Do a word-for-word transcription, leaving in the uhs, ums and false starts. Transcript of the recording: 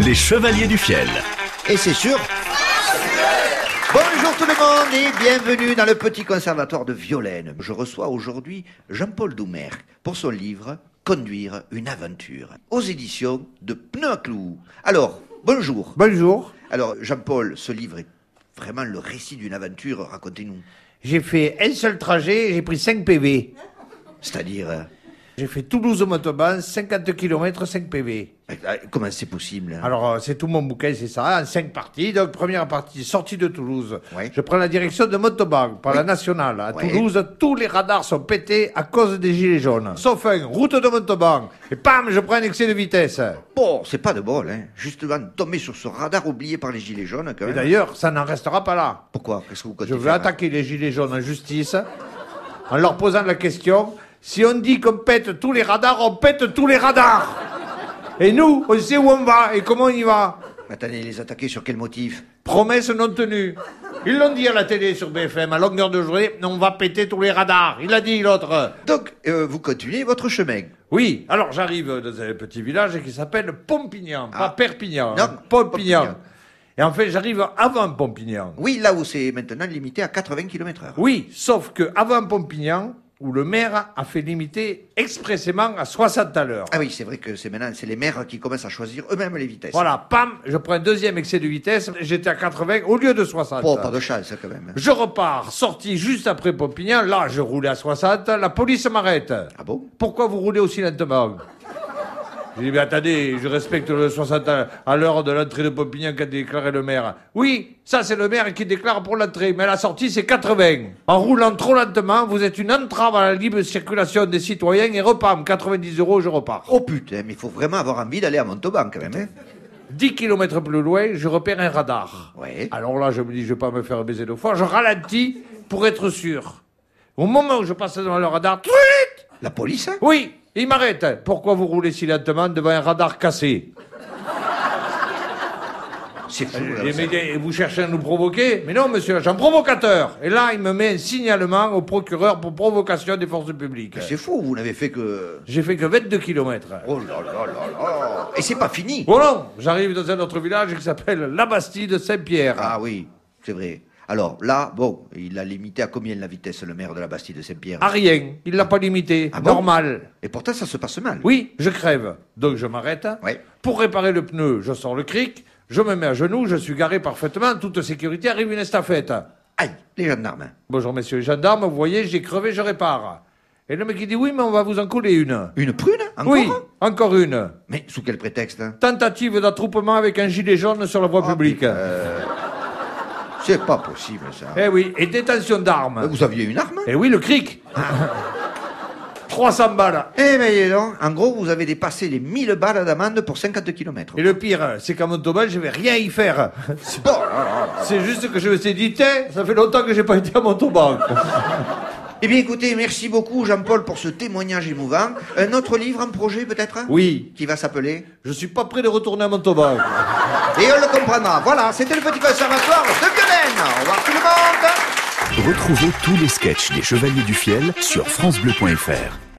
Les Chevaliers du Fiel. Et c'est sûr. Bonjour tout le monde et bienvenue dans le petit conservatoire de Violaine. Je reçois aujourd'hui Jean-Paul Doumerc pour son livre Conduire une aventure aux éditions de Pneus à Clous. Alors, bonjour. Bonjour. Alors, Jean-Paul, ce livre est vraiment le récit d'une aventure. Racontez-nous. J'ai fait un seul trajet et j'ai pris cinq P V. C'est-à-dire... euh, J'ai fait Toulouse-Montauban, cinquante kilomètres, cinq P V. euh, comment c'est possible hein Alors, euh, c'est tout mon bouquin, c'est ça, en cinq parties. Donc, première partie, sortie de Toulouse. Ouais. Je prends la direction de Montauban, par Oui. la nationale. À Ouais. Toulouse, tous les radars sont pétés à cause des gilets jaunes. Sauf un, route de Montauban. Et pam, je prends un excès de vitesse. Bon, c'est pas de bol, hein. Justement, tomber sur ce radar oublié par les gilets jaunes, quand Et même. d'ailleurs, ça n'en restera pas là. Pourquoi? Qu'est-ce que vous comptez Je veux faire, hein attaquer les gilets jaunes en justice en leur posant la question, si on dit qu'on pète tous les radars, on pète tous les radars. Et nous, on sait où on va et comment on y va. Attendez, les attaquer sur quel motif? Promesse non tenue. Ils l'ont dit à la télé sur B F M, à longueur de journée, on va péter tous les radars. Il a dit l'autre. Donc, euh, vous continuez votre chemin. Oui, alors j'arrive dans un petit village qui s'appelle Pompignan, Ah. pas Perpignan, Non, hein, Pompignan. Pompignan. Et en fait, j'arrive avant Pompignan. Oui, là où c'est maintenant limité à quatre-vingts kilomètres heure. Oui, sauf que avant Pompignan, où le maire a fait limiter expressément à soixante à l'heure. Ah oui, c'est vrai que c'est maintenant, c'est les maires qui commencent à choisir eux-mêmes les vitesses. Voilà, pam, je prends un deuxième excès de vitesse, j'étais à quatre-vingts au lieu de soixante. Oh, pas de chance, quand même. Je repars, sorti juste après Pompignan, là je roulais à soixante, la police m'arrête. Ah bon? Pourquoi vous roulez aussi lentement? J'ai dit, mais attendez, je respecte le soixante à à l'heure de l'entrée de Pompignan qu'a déclaré le maire. Oui, ça c'est le maire qui déclare pour l'entrée, mais à la sortie c'est quatre-vingts. En roulant trop lentement, vous êtes une entrave à la libre circulation des citoyens et repam, quatre-vingt-dix euros, je repars. Oh putain, mais il faut vraiment avoir envie d'aller à Montauban, quand même. Hein. dix kilomètres plus loin, je repère un radar. Ouais. Alors là, je me dis, je vais pas me faire baiser deux fois. Je ralentis pour être sûr. Au moment où je passe devant le radar, truit, La police hein oui, il m'arrête. Pourquoi vous roulez si lentement devant un radar cassé? C'est fou, là, Et ça. mais, vous cherchez à nous provoquer? Mais non, monsieur, je suis un provocateur. Et là, il me met un signalement au procureur pour provocation des forces publiques. C'est fou, vous n'avez fait que... J'ai fait que vingt-deux kilomètres. Oh là là là là. Et c'est pas fini. Bon non, j'arrive dans un autre village qui s'appelle La Bastille de Saint-Pierre. Ah oui, c'est vrai. Alors là, bon, il a limité à combien la vitesse, le maire de la Bastille de Saint-Pierre? À rien, il l'a pas limité, Ah bon normal. Et pourtant, ça se passe mal. Oui, je crève. Donc je m'arrête. Ouais. Pour réparer le pneu, je sors le cric, je me mets à genoux, je suis garé parfaitement, toute sécurité, arrive une estafette. Aïe, les gendarmes. Bonjour messieurs les gendarmes, vous voyez, j'ai crevé, je répare. Et le mec il dit oui, mais on va vous en coller une. Une prune encore? Oui, encore une. Mais sous quel prétexte hein Tentative d'attroupement avec un gilet jaune sur la voie Ah, publique. C'est pas possible, ça. Eh oui, et détention d'armes. Vous aviez une arme? Eh oui, le cric. trois cents balles. Eh ben, dis donc, en gros, vous avez dépassé les mille balles d'amende pour cinquante kilomètres. Et le pire, c'est qu'à Montauban, je vais rien y faire. Bon, là, là, là. C'est juste que je me suis dit, tiens, ça fait longtemps que j'ai pas été à Montauban. Eh bien, écoutez, merci beaucoup, Jean-Paul, pour ce témoignage émouvant. Un autre livre en projet, peut-être? Oui, Qui va s'appeler? je suis pas prêt de retourner à Montauban. Et on le comprendra. Voilà, c'était le petit conservatoire de Violaine. Au revoir tout le monde. Retrouvez tous les sketchs des Chevaliers du Fiel sur francebleu point fr.